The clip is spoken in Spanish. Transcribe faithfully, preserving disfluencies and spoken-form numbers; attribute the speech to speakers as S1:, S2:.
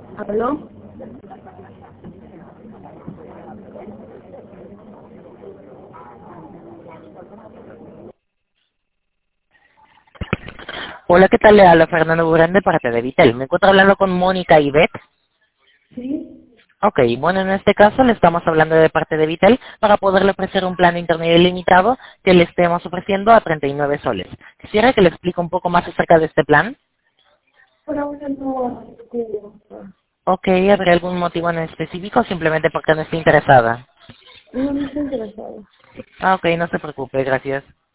S1: ¿Aló?
S2: Hola, ¿qué tal? Le habla Fernando Burán de parte de Vitel. Me encuentro hablando con Mónica y Beth.
S1: Sí.
S2: Ok, bueno, en este caso le estamos hablando de parte de Vitel para poderle ofrecer un plan de internet ilimitado que le estemos ofreciendo a treinta y nueve soles. Quisiera que le explique un poco más acerca de este plan.
S1: Por ahora no tengo.
S2: Ok, ¿habrá algún motivo en específico o simplemente porque no esté interesada?
S1: No, no estoy interesado.
S2: Ah, ok, no se preocupe, gracias.